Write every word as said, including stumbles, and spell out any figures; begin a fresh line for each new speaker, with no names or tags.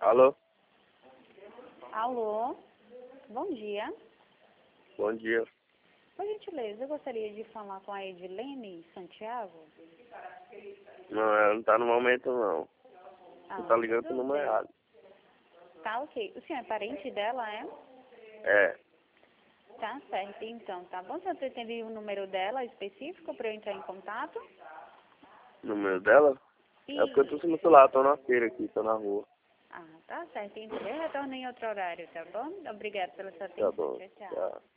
Alô?
Alô, bom dia.
Bom dia.
Por gentileza, eu gostaria de falar com a Edilene Santiago.
Não, ela não tá no momento não.
Ah,
Você tá ligando pro
tudo
número
bem.
errado.
Tá ok. O senhor é parente dela, é?
É.
Tá certo, então, tá bom? Você tem o número dela específico para eu entrar em contato?
O número dela?
E...
É porque eu tô sem celular, tô na feira aqui, tô na rua.
Ah, tá certo. Então, eu retorno em outro horário, tá bom? Obrigada pela sua
Tá
atenção.
bom.
Tchau, tchau.
Tchau.